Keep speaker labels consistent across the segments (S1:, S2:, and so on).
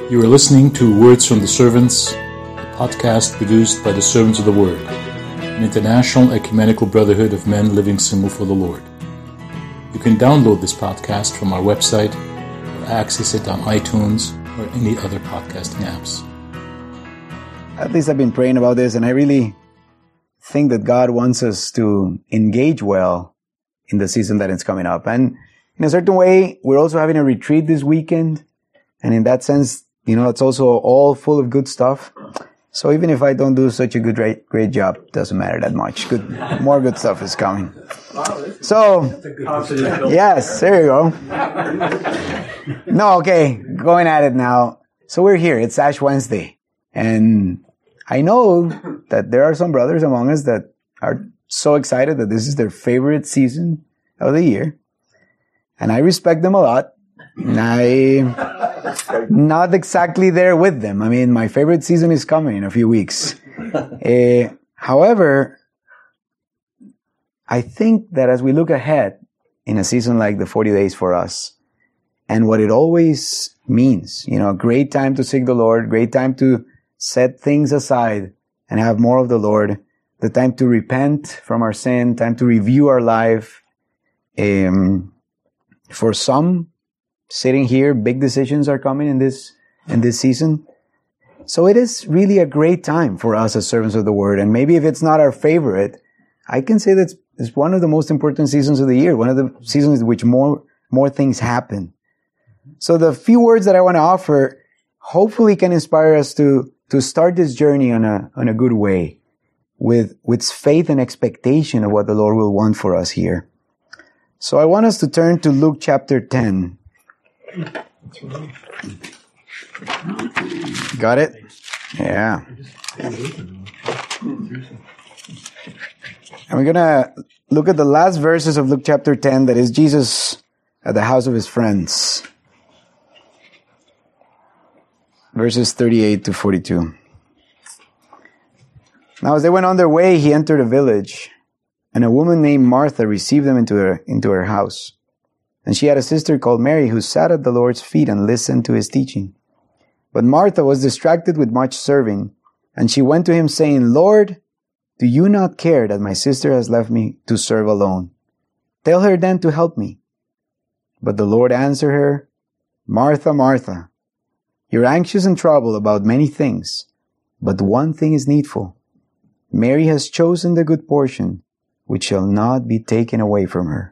S1: You are listening to Words from the Servants, a podcast produced by the Servants of the Word, an international ecumenical brotherhood of men living single for the Lord. You can download this podcast from our website or access it on iTunes or any other podcasting apps.
S2: At least I've been praying about this, and I really think that God wants us to engage well in the season that is coming up. And in a certain way, we're also having a retreat this weekend. And in that sense, it's also all full of good stuff. So even if I don't do such a great job, it doesn't matter that much. More good stuff is coming. So, yes, there you go. No, okay, going at it now. So we're here. It's Ash Wednesday. And I know that there are some brothers among us that are so excited that this is their favorite season of the year. And I respect them a lot. And I'm not exactly there with them. I mean, my favorite season is coming in a few weeks. However, I think that as we look ahead in a season like the 40 days for us, and what it always means, a great time to seek the Lord, great time to set things aside and have more of the Lord, the time to repent from our sin, time to review our life. For some sitting here, big decisions are coming in this season. So it is really a great time for us as servants of the Word. And maybe if it's not our favorite, I can say that it's one of the most important seasons of the year, one of the seasons in which more things happen. So the few words that I want to offer hopefully can inspire us to start this journey on a good way, with faith and expectation of what the Lord will want for us here. So I want us to turn to Luke chapter 10. Got it? Yeah. And we're going to look at the last verses of Luke chapter 10, that is Jesus at the house of his friends. Verses 38 to 42. Now as they went on their way, he entered a village, and a woman named Martha received them into her house. And she had a sister called Mary who sat at the Lord's feet and listened to his teaching. But Martha was distracted with much serving, and she went to him saying, "Lord, do you not care that my sister has left me to serve alone? Tell her then to help me." But the Lord answered her, "Martha, Martha, you're anxious and troubled about many things, but one thing is needful. Mary has chosen the good portion, which shall not be taken away from her."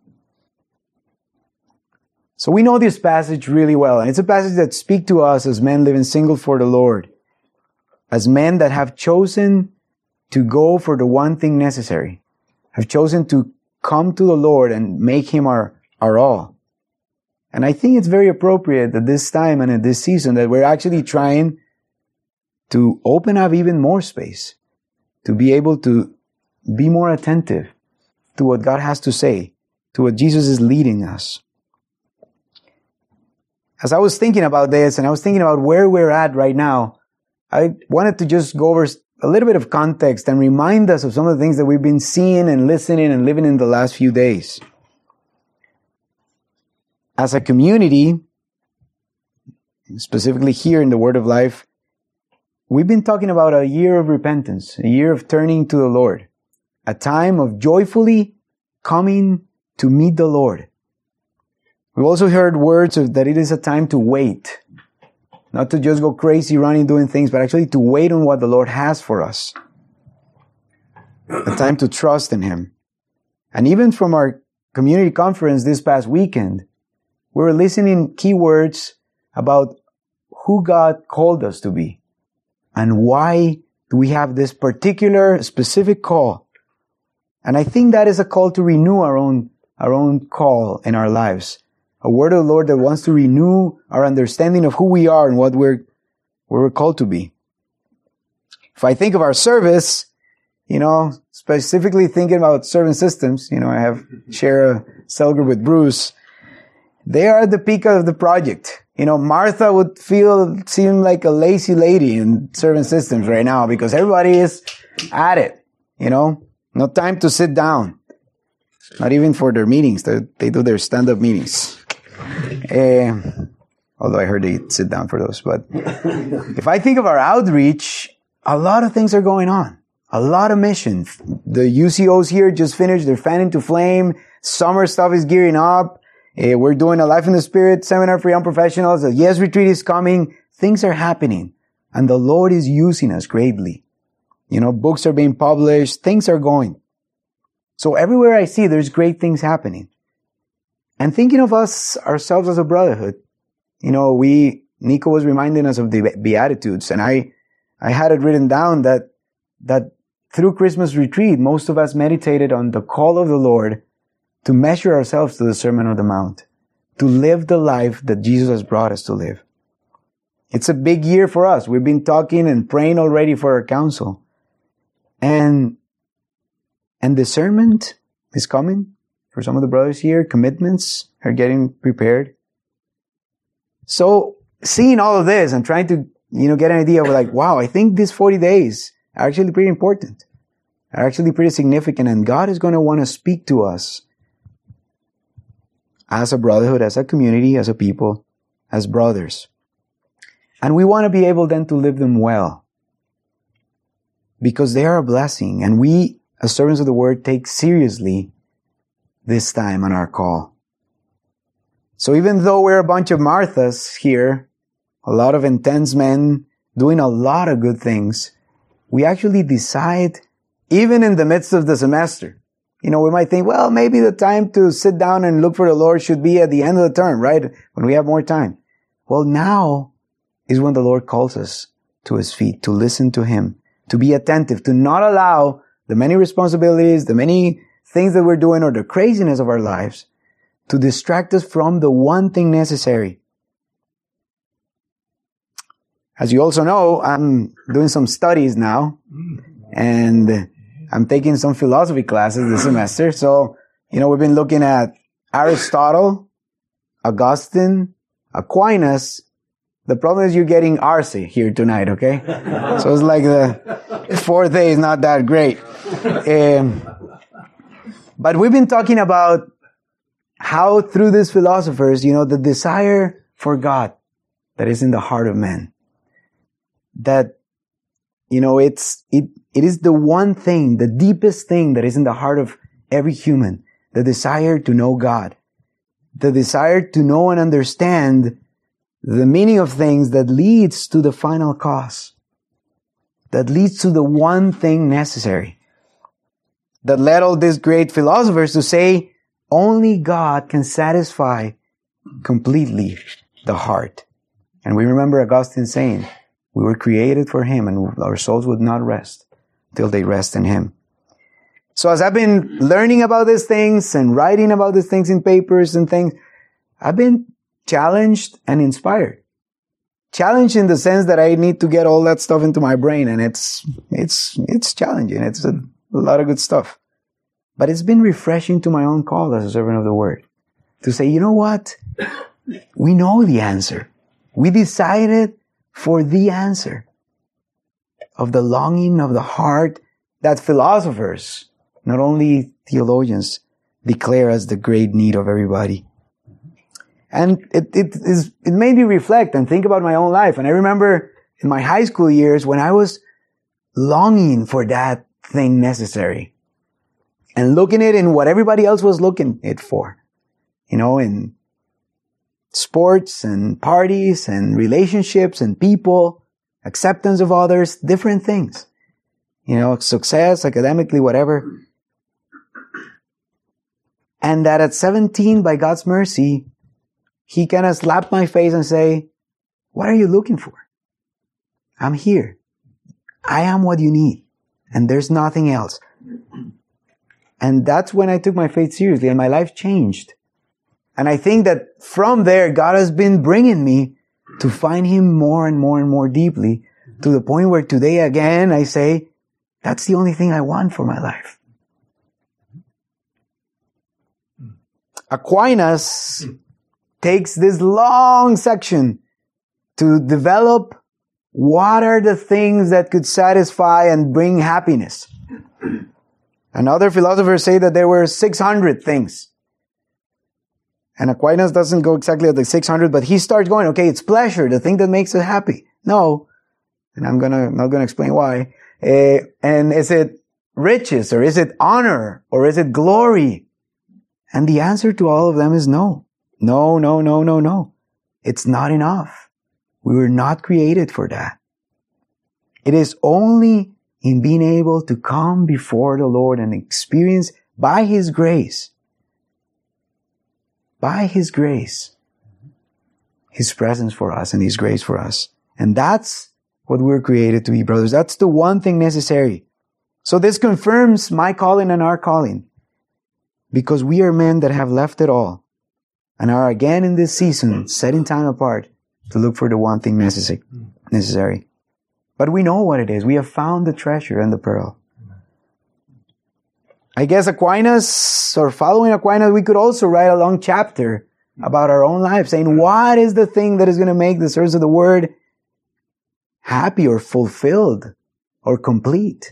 S2: So we know this passage really well, and it's a passage that speaks to us as men living single for the Lord, as men that have chosen to go for the one thing necessary, have chosen to come to the Lord and make him our all. And I think it's very appropriate at this time and at this season that we're actually trying to open up even more space, to be able to be more attentive to what God has to say, to what Jesus is leading us. As I was thinking about this, and I was thinking about where we're at right now, I wanted to just go over a little bit of context and remind us of some of the things that we've been seeing and listening and living in the last few days. As a community, specifically here in the Word of Life, we've been talking about a year of repentance, a year of turning to the Lord, a time of joyfully coming to meet the Lord. We've also heard words of that it is a time to wait. Not to just go crazy running, doing things, but actually to wait on what the Lord has for us. A time to trust in Him. And even from our community conference this past weekend, we were listening key words about who God called us to be. And why do we have this particular specific call? And I think that is a call to renew our own call in our lives. A word of the Lord that wants to renew our understanding of who we are and what we're called to be. If I think of our service, specifically thinking about servant systems, I share a cell group with Bruce. They are at the peak of the project. Martha would seem like a lazy lady in servant systems right now because everybody is at it, no time to sit down. Not even for their meetings. They do their stand-up meetings. Although I heard they sit down for those. But if I think of our outreach, a lot of things are going on. A lot of missions. The UCOs here just finished their Fan into Flame. Summer stuff is gearing up. We're doing a Life in the Spirit seminar for young professionals. The Yes Retreat is coming. Things are happening. And the Lord is using us greatly. Books are being published. Things are going. So everywhere I see, there's great things happening. And thinking of ourselves as a brotherhood, Nico was reminding us of the Beatitudes, and I had it written down that through Christmas retreat, most of us meditated on the call of the Lord to measure ourselves to the Sermon on the Mount, to live the life that Jesus has brought us to live. It's a big year for us. We've been talking and praying already for our council. And discernment is coming for some of the brothers here. Commitments are getting prepared. So seeing all of this and trying to, get an idea of wow, I think these 40 days are actually pretty important, are actually pretty significant, and God is going to want to speak to us as a brotherhood, as a community, as a people, as brothers. And we want to be able then to live them well, because they are a blessing, and we, as servants of the Word, take seriously this time on our call. So even though we're a bunch of Marthas here, a lot of intense men doing a lot of good things, we actually decide, even in the midst of the semester, we might think, well, maybe the time to sit down and look for the Lord should be at the end of the term, right? When we have more time. Well, now is when the Lord calls us to His feet, to listen to Him, to be attentive, to not allow the many responsibilities, the many things that we're doing, or the craziness of our lives to distract us from the one thing necessary. As you also know, I'm doing some studies now, and I'm taking some philosophy classes this semester. So, we've been looking at Aristotle, Augustine, Aquinas. The problem is you're getting Arce here tonight, okay? So it's like the fourth day is not that great. But we've been talking about how through these philosophers, the desire for God that is in the heart of man, that, it is the one thing, the deepest thing that is in the heart of every human, the desire to know God, the desire to know and understand the meaning of things that leads to the final cause, that leads to the one thing necessary, that led all these great philosophers to say, only God can satisfy completely the heart. And we remember Augustine saying, we were created for Him, and our souls would not rest till they rest in Him. So as I've been learning about these things and writing about these things in papers and things, I've been challenged and inspired. Challenged in the sense that I need to get all that stuff into my brain, and it's challenging. It's a lot of good stuff. But it's been refreshing to my own call as a servant of the Word to say, you know what? We know the answer. We decided for the answer of the longing of the heart that philosophers, not only theologians, declare as the great need of everybody. And it made me reflect and think about my own life. And I remember in my high school years when I was longing for that thing necessary and looking it in what everybody else was looking it for, in sports and parties and relationships and people, acceptance of others, different things, success, academically, whatever. And that at 17, by God's mercy, He kind of slapped my face and say, what are you looking for? I'm here. I am what you need. And there's nothing else. And that's when I took my faith seriously and my life changed. And I think that from there, God has been bringing me to find Him more and more and more deeply, to the point where today again I say, that's the only thing I want for my life. Aquinas takes this long section to develop what are the things that could satisfy and bring happiness. And other philosophers say that there were 600 things. And Aquinas doesn't go exactly at the 600, but he starts going, okay, it's pleasure, the thing that makes us happy. No. And I'm not gonna explain why. And is it riches, or is it honor, or is it glory? And the answer to all of them is no. No, no, no, no, no. It's not enough. We were not created for that. It is only in being able to come before the Lord and experience by His grace, His presence for us and His grace for us. And that's what we're created to be, brothers. That's the one thing necessary. So this confirms my calling and our calling, because we are men that have left it all and are again in this season setting time apart to look for the one thing necessary. But we know what it is. We have found the treasure and the pearl. I guess Aquinas, or following Aquinas, we could also write a long chapter about our own life, saying, what is the thing that is going to make the service of the Word happy or fulfilled or complete?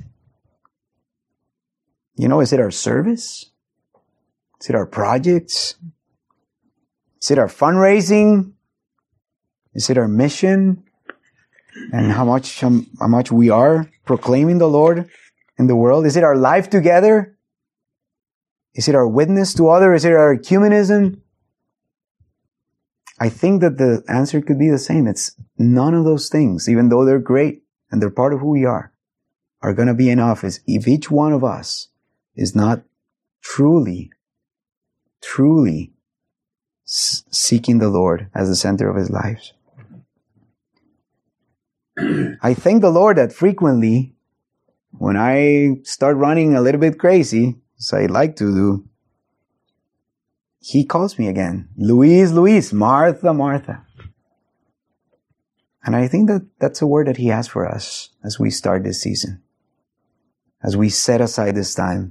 S2: You know, is it our service? Is it our projects? Is it our fundraising? Is it our mission? And how much we are proclaiming the Lord in the world? Is it our life together? Is it our witness to others? Is it our ecumenism? I think that the answer could be the same. It's none of those things, even though they're great and they're part of who we are going to be enough if each one of us is not truly seeking the Lord as the center of his life. I thank the Lord that frequently, when I start running a little bit crazy, as I like to do, He calls me again. Luis, Martha, Martha. And I think that that's a word that He has for us as we start this season, as we set aside this time.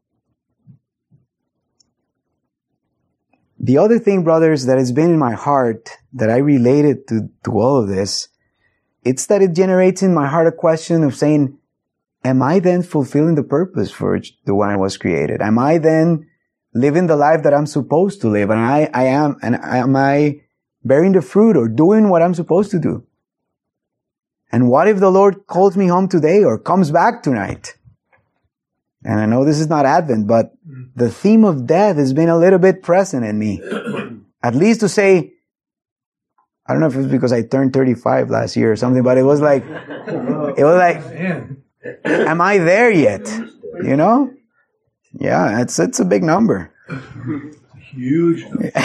S2: The other thing, brothers, that has been in my heart that I related to all of this, it's that it generates in my heart a question of saying, am I then fulfilling the purpose for the one I was created? Am I then living the life that I'm supposed to live? And am I bearing the fruit or doing what I'm supposed to do? And what if the Lord calls me home today or comes back tonight? And I know this is not Advent, but the theme of death has been a little bit present in me. At least to say, I don't know if it was because I turned 35 last year or something, but it was like, am I there yet? You know? Yeah, it's a big number.
S3: Huge.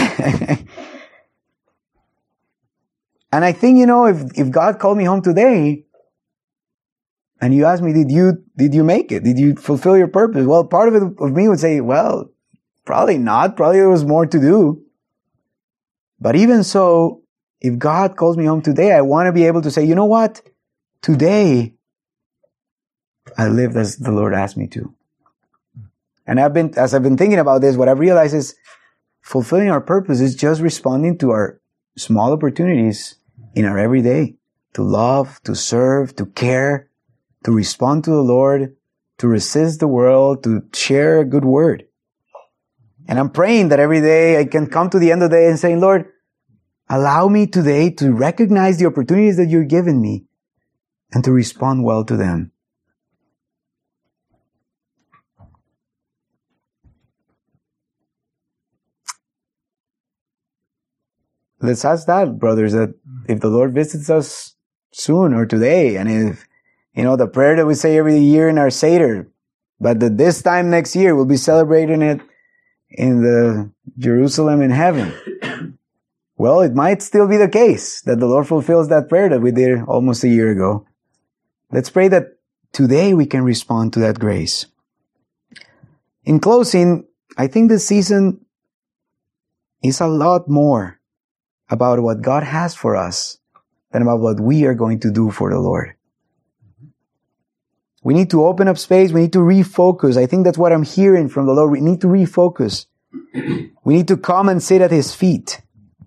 S2: And I think, if God called me home today, and you ask me, did you make it? Did you fulfill your purpose? Well, part of me would say, well, probably not. Probably there was more to do. But even so, if God calls me home today, I want to be able to say, you know what? Today, I lived as the Lord asked me to. And as I've been thinking about this, what I've realized is fulfilling our purpose is just responding to our small opportunities in our everyday. To love, to serve, to care, to respond to the Lord, to resist the world, to share a good word. And I'm praying that every day I can come to the end of the day and say, Lord, allow me today to recognize the opportunities that you're giving me and to respond well to them. Let's ask that, brothers, that if the Lord visits us soon or today, and if, the prayer that we say every year in our Seder, but that this time next year we'll be celebrating it in the Jerusalem in heaven. Well, it might still be the case that the Lord fulfills that prayer that we did almost a year ago. Let's pray that today we can respond to that grace. In closing, I think this season is a lot more about what God has for us than about what we are going to do for the Lord. We need to open up space. We need to refocus. I think that's what I'm hearing from the Lord. We need to refocus. We need to come and sit at His feet.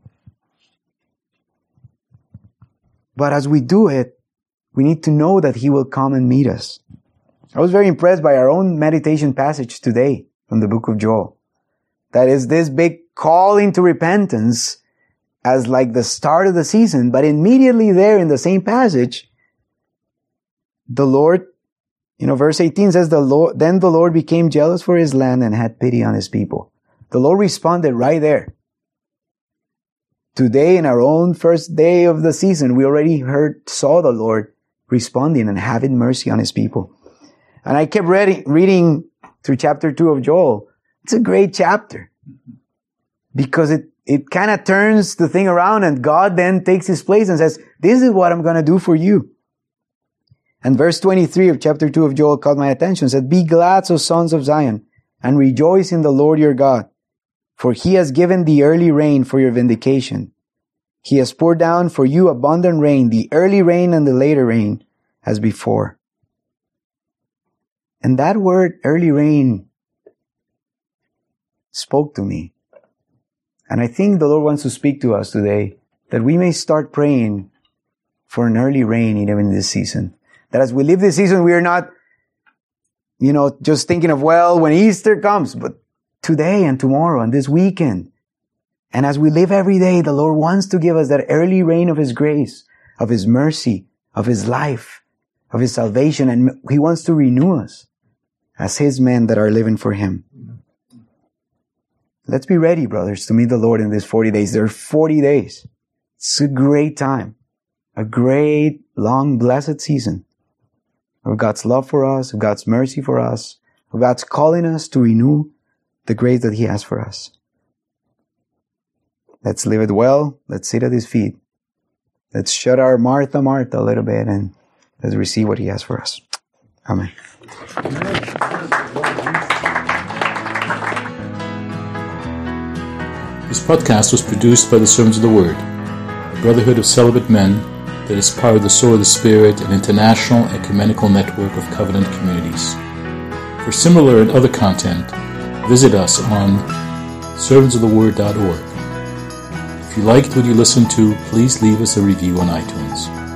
S2: But as we do it, we need to know that He will come and meet us. I was very impressed by our own meditation passage today from the book of Joel. that is this big calling to repentance as like the start of the season, but immediately there in the same passage, the Lord, verse 18 says, then the Lord became jealous for his land and had pity on his people. The Lord responded right there. Today, in our own first day of the season, we already saw the Lord responding and having mercy on his people. And I kept reading through chapter 2 of Joel. It's a great chapter because it kind of turns the thing around, and God then takes his place and says, this is what I'm going to do for you. And verse 23 of chapter 2 of Joel caught my attention. Said, be glad, O sons of Zion, and rejoice in the Lord your God, for he has given the early rain for your vindication. He has poured down for you abundant rain, the early rain and the later rain, as before. And that word, early rain, spoke to me. And I think the Lord wants to speak to us today, that we may start praying for an early rain even in this season. That as we live this season, we are not, just thinking of, when Easter comes, but today and tomorrow and this weekend. And as we live every day, the Lord wants to give us that early rain of his grace, of his mercy, of his life, of his salvation. And he wants to renew us as his men that are living for him. Let's be ready, brothers, to meet the Lord in these 40 days. There are 40 days. It's a great time. A great, long, blessed season of God's love for us, of God's mercy for us, of God's calling us to renew the grace that he has for us. Let's live it well. Let's sit at his feet. Let's shut our Martha a little bit and let's receive what he has for us. Amen.
S1: This podcast was produced by the Servants of the Word, a brotherhood of celibate men that is part of the Sword of the Spirit, an international ecumenical network of covenant communities. For similar and other content, visit us on servantsoftheword.org. If you liked what you listened to, please leave us a review on iTunes.